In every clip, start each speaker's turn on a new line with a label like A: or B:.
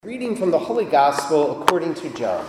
A: Reading from the Holy Gospel according to John.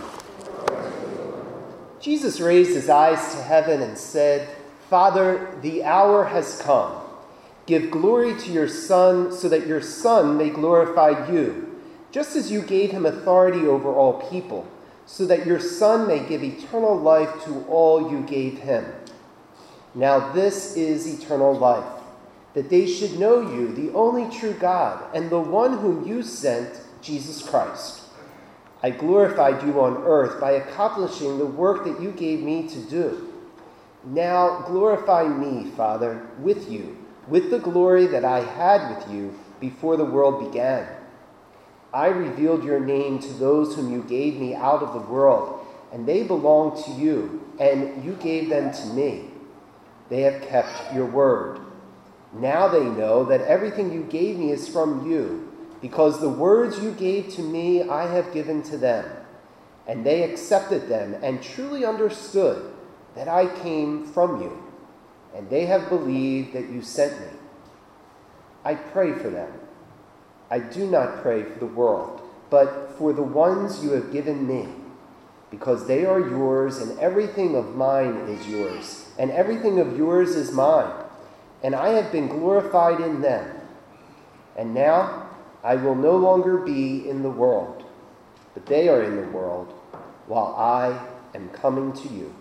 A: Jesus raised his eyes to heaven and said, "Father, the hour has come. Give glory to your Son, so that your Son may glorify you, just as you gave him authority over all people, so that your Son may give eternal life to all you gave him. Now this is eternal life, that they should know you, the only true God, and the one whom you sent, Jesus Christ. I glorified you on earth by accomplishing the work that you gave me to do. Now glorify me, Father, with you, with the glory that I had with you before the world began. I revealed your name to those whom you gave me out of the world, and they belong to you, and you gave them to me. They have kept your word. Now they know that everything you gave me is from you, because the words you gave to me I have given to them, and they accepted them and truly understood that I came from you, and they have believed that you sent me. I pray for them. I do not pray for the world, but for the ones you have given me, because they are yours, and everything of mine is yours, and everything of yours is mine, and I have been glorified in them. And now I will no longer be in the world, but they are in the world, while I am coming to you."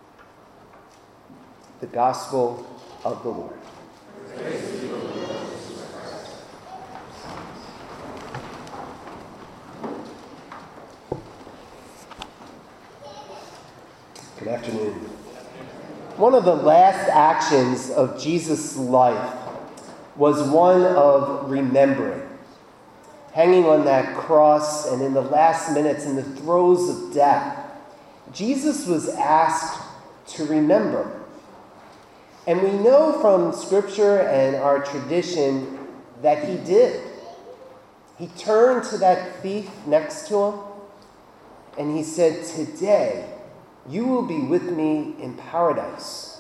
A: The Gospel of the Lord. Praise to you, Lord Jesus Christ. Good afternoon. One of the last actions of Jesus' life was one of remembering. Hanging on that cross and in the last minutes, in the throes of death, Jesus was asked to remember. And we know from Scripture and our tradition that he did. He turned to that thief next to him and he said, "Today you will be with me in paradise."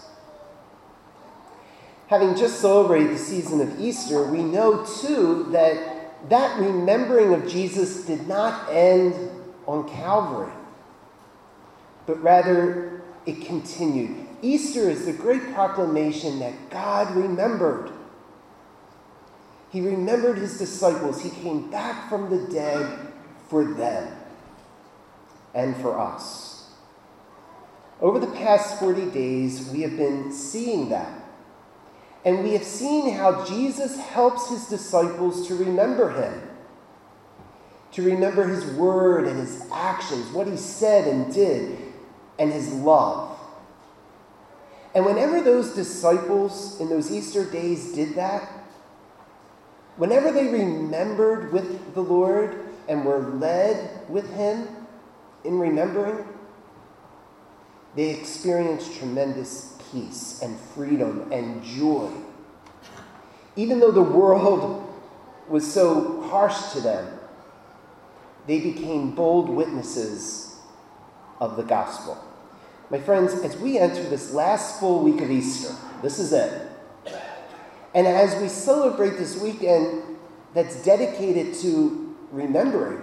A: Having just celebrated the season of Easter, we know too that remembering of Jesus did not end on Calvary, but rather it continued. Easter is the great proclamation that God remembered. He remembered his disciples. He came back from the dead for them and for us. Over the past 40 days, we have been seeing that. And we have seen how Jesus helps his disciples to remember him, to remember his word and his actions, what he said and did, and his love. And whenever those disciples in those Easter days did that, whenever they remembered with the Lord and were led with him in remembering, they experienced tremendous peace and freedom and joy. Even though the world was so harsh to them, they became bold witnesses of the gospel. My friends, as we enter this last full week of Easter, this is it. And as we celebrate this weekend that's dedicated to remembering,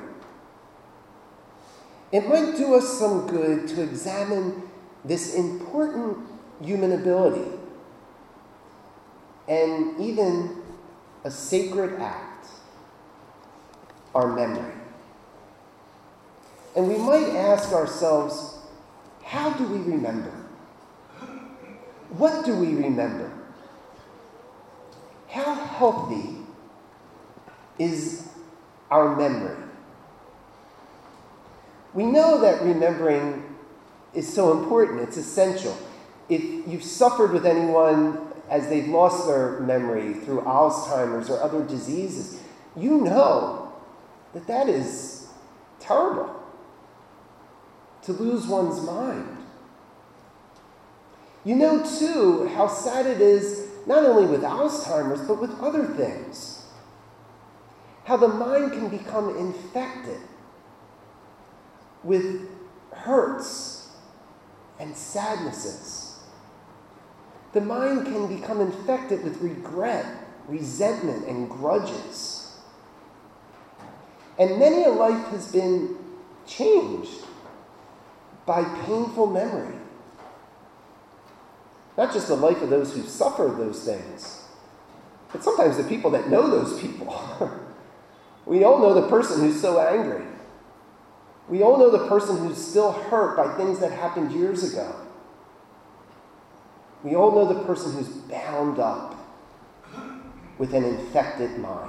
A: it might do us some good to examine this important human ability and even a sacred act, our memory. And we might ask ourselves, how do we remember? What do we remember? How healthy is our memory? We know that remembering is so important, it's essential. If you've suffered with anyone as they've lost their memory through Alzheimer's or other diseases, you know that that is terrible, to lose one's mind. You know, too, how sad it is, not only with Alzheimer's, but with other things. How the mind can become infected with hurts and sadnesses. The mind can become infected with regret, resentment, and grudges. And many a life has been changed by painful memory. Not just the life of those who suffered those things, but sometimes the people that know those people. We all know the person who's so angry. We all know the person who's still hurt by things that happened years ago. We all know the person who's bound up with an infected mind.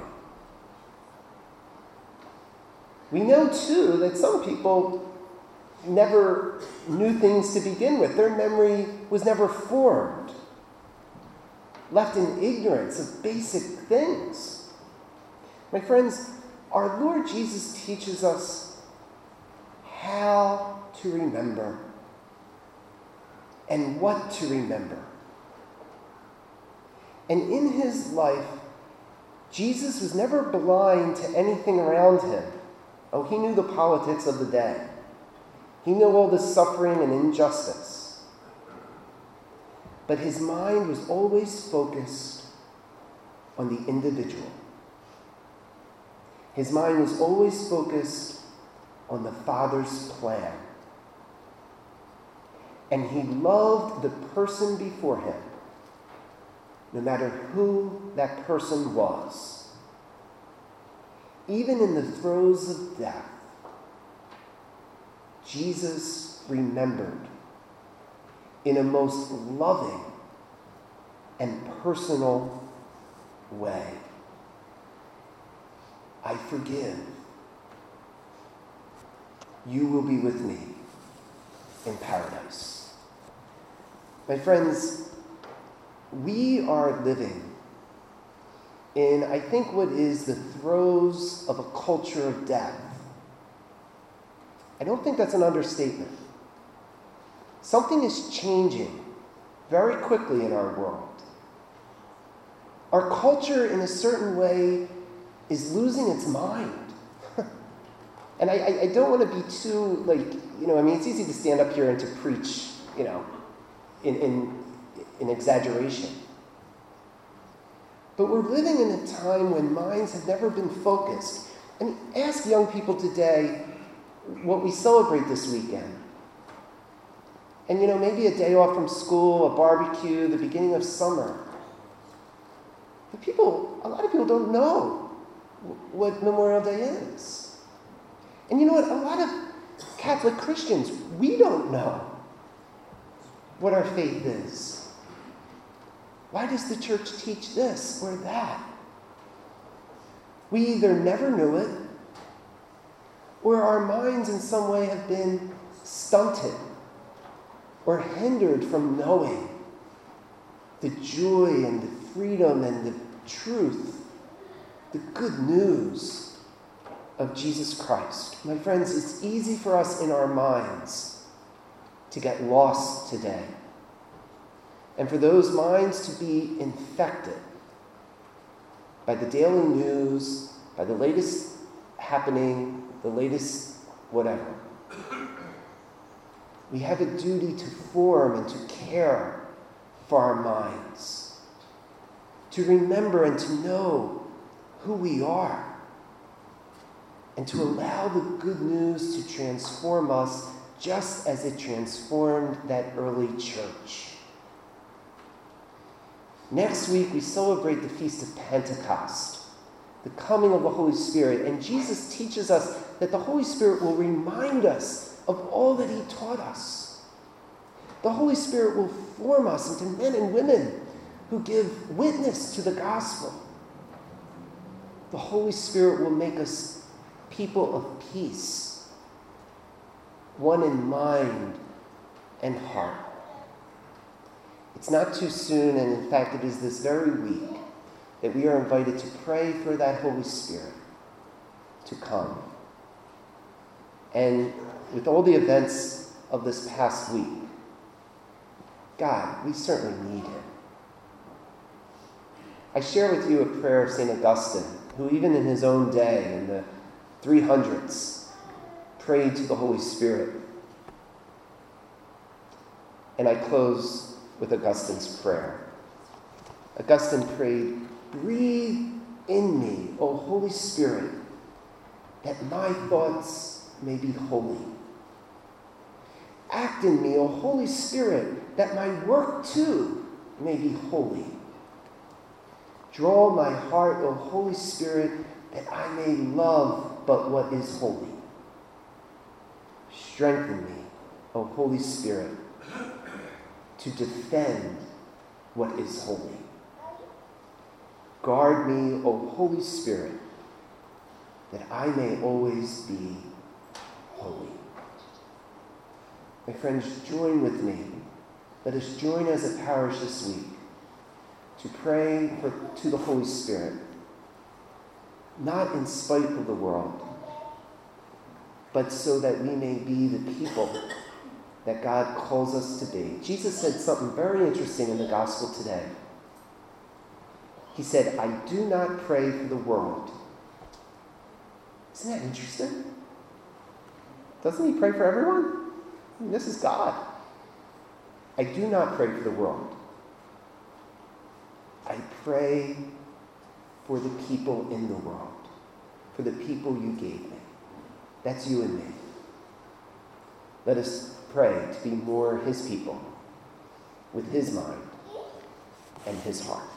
A: We know, too, that some people never knew things to begin with. Their memory was never formed, left in ignorance of basic things. My friends, our Lord Jesus teaches us how to remember and what to remember. And in his life, Jesus was never blind to anything around him. Oh, he knew the politics of the day. He knew all the suffering and injustice. But his mind was always focused on the individual. His mind was always focused on the Father's plan. And he loved the person before him, no matter who that person was. Even in the throes of death, Jesus remembered in a most loving and personal way. I forgive. You will be with me in paradise. My friends, we are living in, I think, what is the throes of a culture of death. I don't think that's an understatement. Something is changing very quickly in our world. Our culture, in a certain way, is losing its mind. And I don't want to be too, it's easy to stand up here and to preach, in exaggeration. But we're living in a time when minds have never been focused. I mean, ask young people today what we celebrate this weekend. And, maybe a day off from school, a barbecue, the beginning of summer. But a lot of people don't know what Memorial Day is. And you know what? A lot of Catholic Christians, we don't know what our faith is. Why does the church teach this or that? We either never knew it, or our minds in some way have been stunted or hindered from knowing the joy and the freedom and the truth, the good news of Jesus Christ. My friends, it's easy for us in our minds to get lost today, and for those minds to be infected by the daily news, by the latest happening, the latest whatever. We have a duty to form and to care for our minds, to remember and to know who we are, and to allow the good news to transform us just as it transformed that early church. Next week, we celebrate the Feast of Pentecost, the coming of the Holy Spirit. And Jesus teaches us that the Holy Spirit will remind us of all that he taught us. The Holy Spirit will form us into men and women who give witness to the gospel. The Holy Spirit will make us people of peace, one in mind and heart. It's not too soon, and in fact, it is this very week that we are invited to pray for that Holy Spirit to come. And with all the events of this past week, God, we certainly need him. I share with you a prayer of St. Augustine, who even in his own day, in the 300s, prayed to the Holy Spirit. And I close with Augustine's prayer. Augustine prayed, "Breathe in me, O Holy Spirit. that my thoughts may be holy. Act in me, O Holy Spirit, that my work too may be holy. Draw my heart, O Holy Spirit, that I may love but what is holy. Strengthen me, O Holy Spirit, to defend what is holy. Guard me, O Holy Spirit, that I may always be holy. My friends, join with me. Let us join as a parish this week to pray to the Holy Spirit, not in spite of the world, but so that we may be the people that God calls us to be. Jesus said something very interesting in the gospel today. He said, I do not pray for the world. Isn't that interesting? Doesn't he pray for everyone? I mean, this is God. I do not pray for the world. I pray for the people in the world, for the people you gave me. That's you and me. Let us pray to be more his people, with his mind and his heart.